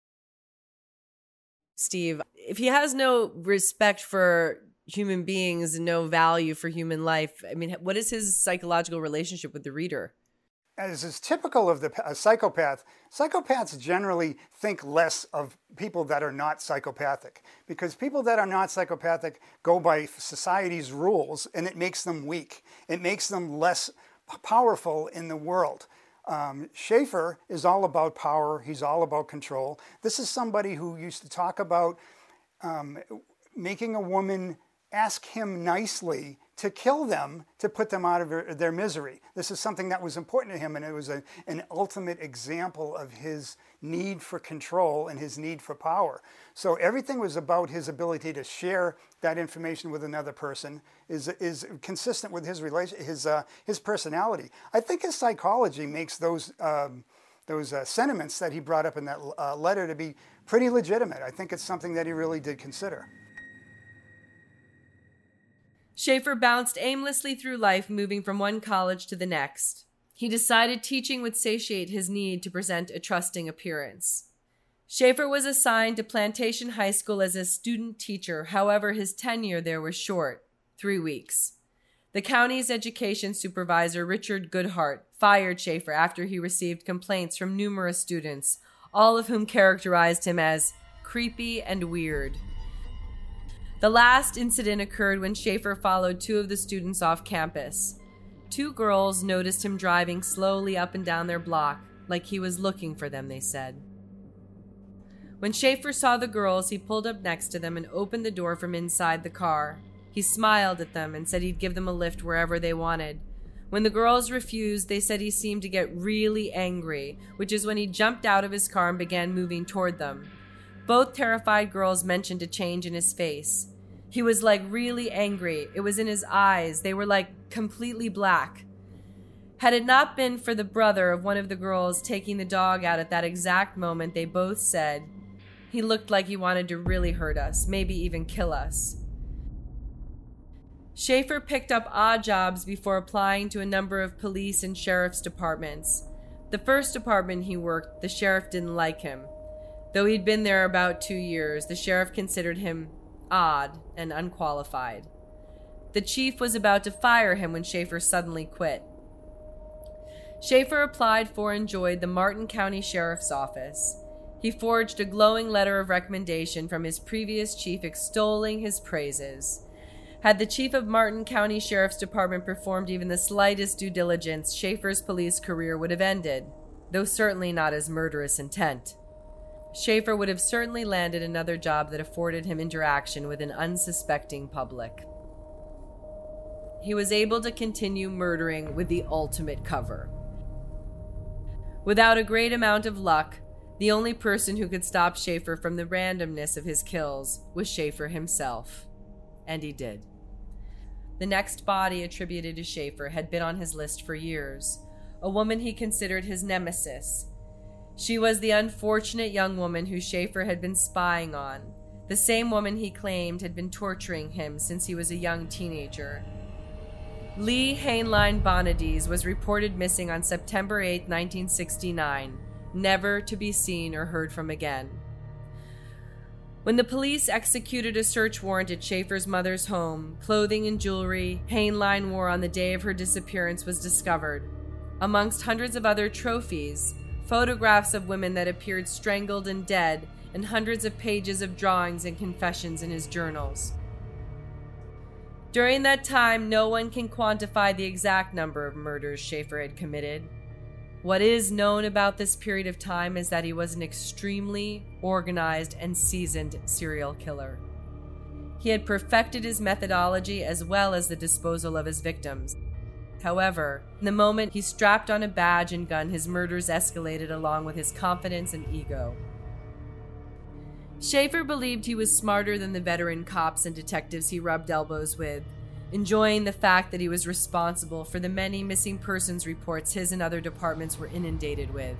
Steve, if he has no respect for human beings and no value for human life, I mean, what is his psychological relationship with the reader? As is typical of a psychopath, psychopaths generally think less of people that are not psychopathic, because people that are not psychopathic go by society's rules, and it makes them weak. It makes them less powerful in the world. Schaefer is all about power. He's all about control. This is somebody who used to talk about making a woman ask him nicely to kill them, to put them out of their misery. This is something that was important to him, and it was an ultimate example of his need for control and his need for power. So everything was about his ability to share that information with another person, is consistent with his personality. I think his psychology makes those sentiments that he brought up in that letter to be pretty legitimate. I think it's something that he really did consider. Schaefer bounced aimlessly through life, moving from one college to the next. He decided teaching would satiate his need to present a trusting appearance. Schaefer was assigned to Plantation High School as a student teacher. However, his tenure there was short, 3 weeks. The county's education supervisor, Richard Goodhart, fired Schaefer after he received complaints from numerous students, all of whom characterized him as creepy and weird. The last incident occurred when Schaefer followed 2 of the students off campus. 2 girls noticed him driving slowly up and down their block, like he was looking for them, they said. When Schaefer saw the girls, he pulled up next to them and opened the door from inside the car. He smiled at them and said he'd give them a lift wherever they wanted. When the girls refused, they said he seemed to get really angry, which is when he jumped out of his car and began moving toward them. Both terrified girls mentioned a change in his face. He was like really angry. It was in his eyes. They were like completely black. Had it not been for the brother of one of the girls taking the dog out at that exact moment, they both said, he looked like he wanted to really hurt us, maybe even kill us. Schaefer picked up odd jobs before applying to a number of police and sheriff's departments. The first department he worked, the sheriff didn't like him. Though he'd been there about 2 years, the sheriff considered him odd and unqualified. The chief was about to fire him when Schaefer suddenly quit. Schaefer applied for and joined the Martin County Sheriff's Office. He forged a glowing letter of recommendation from his previous chief extolling his praises. Had the chief of Martin County Sheriff's Department performed even the slightest due diligence, Schaefer's police career would have ended, though certainly not as murderous intent. Schaefer would have certainly landed another job that afforded him interaction with an unsuspecting public. He was able to continue murdering with the ultimate cover. Without a great amount of luck, the only person who could stop Schaefer from the randomness of his kills was Schaefer himself. And he did. The next body attributed to Schaefer had been on his list for years, a woman he considered his nemesis. She was the unfortunate young woman who Schaefer had been spying on, the same woman he claimed had been torturing him since he was a young teenager. Lee Hainline Bonadies was reported missing on September 8, 1969, never to be seen or heard from again. When the police executed a search warrant at Schaefer's mother's home, clothing and jewelry Hainline wore on the day of her disappearance was discovered. Amongst hundreds of other trophies, photographs of women that appeared strangled and dead, and hundreds of pages of drawings and confessions in his journals. During that time, no one can quantify the exact number of murders Schaefer had committed. What is known about this period of time is that he was an extremely organized and seasoned serial killer. He had perfected his methodology as well as the disposal of his victims. However, the moment he strapped on a badge and gun, his murders escalated along with his confidence and ego. Schaefer believed he was smarter than the veteran cops and detectives he rubbed elbows with, enjoying the fact that he was responsible for the many missing persons reports his and other departments were inundated with.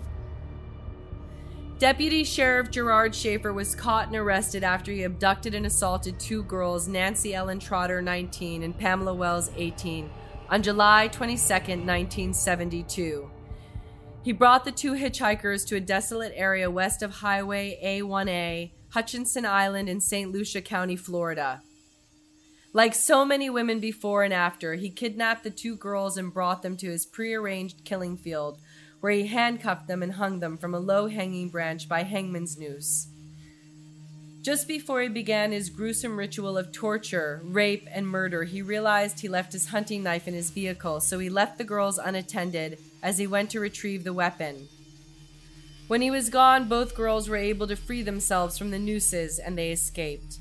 Deputy Sheriff Gerard Schaefer was caught and arrested after he abducted and assaulted two girls, Nancy Ellen Trotter, 19, and Pamela Wells, 18, on July 22, 1972. He brought the two hitchhikers to a desolate area west of Highway A1A, Hutchinson Island in St. Lucia County, Florida. Like so many women before and after, he kidnapped the two girls and brought them to his prearranged killing field, where he handcuffed them and hung them from a low-hanging branch by hangman's noose. Just before he began his gruesome ritual of torture, rape, and murder, he realized he left his hunting knife in his vehicle, so he left the girls unattended as he went to retrieve the weapon. When he was gone, both girls were able to free themselves from the nooses, and they escaped.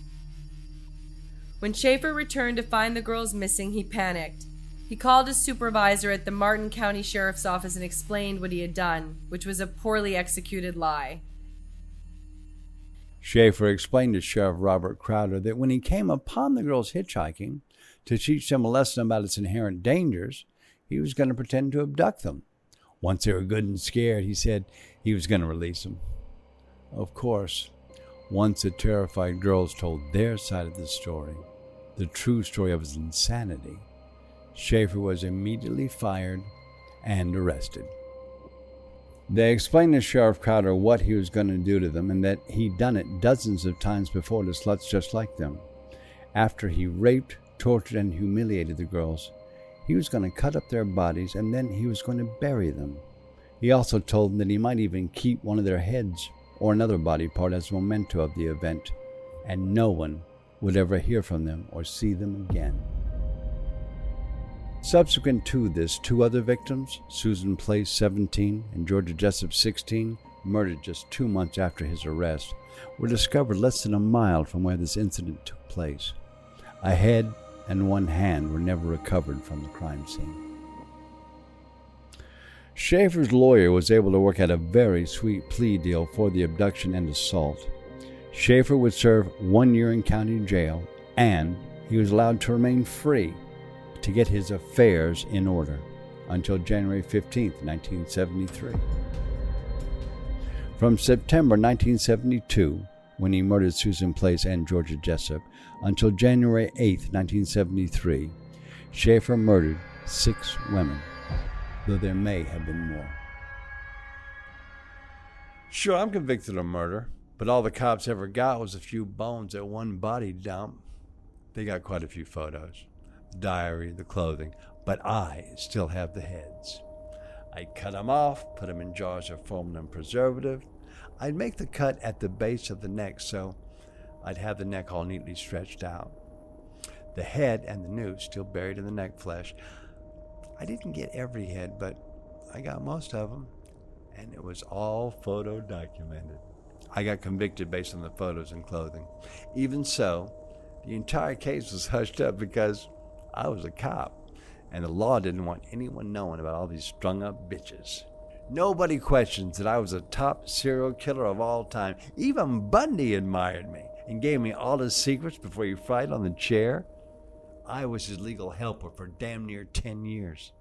When Schaefer returned to find the girls missing, he panicked. He called his supervisor at the Martin County Sheriff's Office and explained what he had done, which was a poorly executed lie. Schaefer explained to Sheriff Robert Crowder that when he came upon the girls hitchhiking to teach them a lesson about its inherent dangers, he was going to pretend to abduct them. Once they were good and scared, he said he was going to release them. Of course, once the terrified girls told their side of the story, the true story of his insanity, Schaefer was immediately fired and arrested. They explained to Sheriff Crowder what he was going to do to them and that he'd done it dozens of times before to sluts just like them. After he raped, tortured, and humiliated the girls, he was going to cut up their bodies and then he was going to bury them. He also told them that he might even keep one of their heads or another body part as a memento of the event, and no one would ever hear from them or see them again. Subsequent to this, two other victims, Susan Place, 17, and Georgia Jessup, 16, murdered just 2 months after his arrest, were discovered less than a mile from where this incident took place. A head and one hand were never recovered from the crime scene. Schaefer's lawyer was able to work out a very sweet plea deal for the abduction and assault. Schaefer would serve 1 year in county jail, and he was allowed to remain free to get his affairs in order until January 15, 1973. From September 1972, when he murdered Susan Place and Georgia Jessup, until January 8, 1973, Schaefer murdered 6 women, though there may have been more. Sure, I'm convicted of murder, but all the cops ever got was a few bones at one body dump. They got quite a few photos, the diary, the clothing, but I still have the heads. I'd cut them off, put them in jars of formalin preservative. I'd make the cut at the base of the neck so I'd have the neck all neatly stretched out. The head and the noose still buried in the neck flesh. I didn't get every head, but I got most of them, and it was all photo documented. I got convicted based on the photos and clothing. Even so, the entire case was hushed up because I was a cop, and the law didn't want anyone knowing about all these strung-up bitches. Nobody questions that I was a top serial killer of all time. Even Bundy admired me and gave me all his secrets before he fried on the chair. I was his legal helper for damn near 10 years.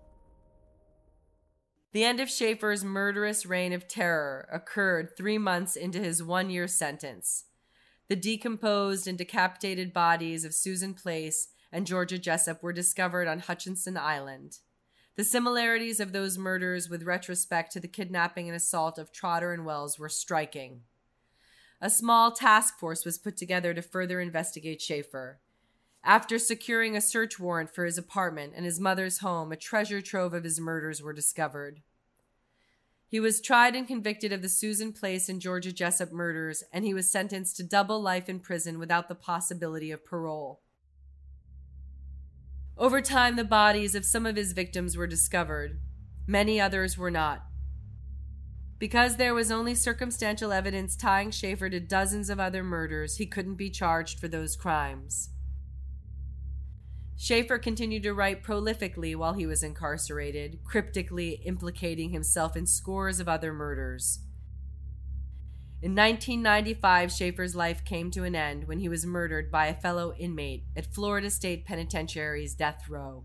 The end of Schaefer's murderous reign of terror occurred 3 months into his 1-year sentence. The decomposed and decapitated bodies of Susan Place and Georgia Jessup were discovered on Hutchinson Island. The similarities of those murders with retrospect to the kidnapping and assault of Trotter and Wells were striking. A small task force was put together to further investigate Schaefer. After securing a search warrant for his apartment and his mother's home, a treasure trove of his murders were discovered. He was tried and convicted of the Susan Place and Georgia Jessup murders, and he was sentenced to double life in prison without the possibility of parole. Over time, the bodies of some of his victims were discovered. Many others were not. Because there was only circumstantial evidence tying Schaefer to dozens of other murders, he couldn't be charged for those crimes. Schaefer continued to write prolifically while he was incarcerated, cryptically implicating himself in scores of other murders. In 1995, Schaefer's life came to an end when he was murdered by a fellow inmate at Florida State Penitentiary's death row.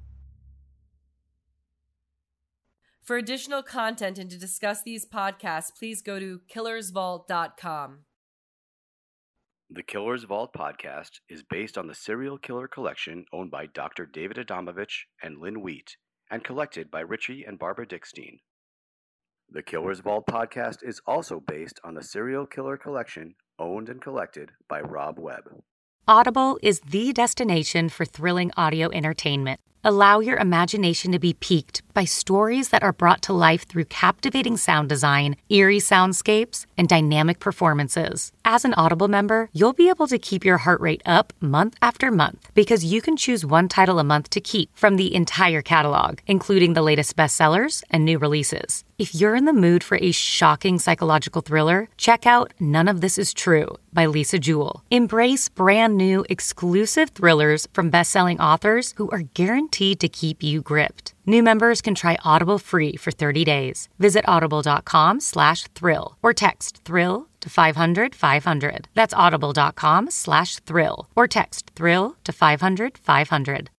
For additional content and to discuss these podcasts, please go to killersvault.com. The Killer's Vault podcast is based on the Serial Killer Collection owned by Dr. David Adamovich and Lynn Wheat and collected by Richie and Barbara Dickstein. The Killer's Vault podcast is also based on the Serial Killer Collection owned and collected by Rob Webb. Audible is the destination for thrilling audio entertainment. Allow your imagination to be piqued by stories that are brought to life through captivating sound design, eerie soundscapes, and dynamic performances. As an Audible member, you'll be able to keep your heart rate up month after month because you can choose one title a month to keep from the entire catalog, including the latest bestsellers and new releases. If you're in the mood for a shocking psychological thriller, check out None of This Is True by Lisa Jewell. Embrace brand new exclusive thrillers from best-selling authors who are guaranteed to keep you gripped. New members can try Audible free for 30 days. Visit audible.com/thrill or text thrill to 500-500. That's audible.com/thrill or text thrill to 500-500.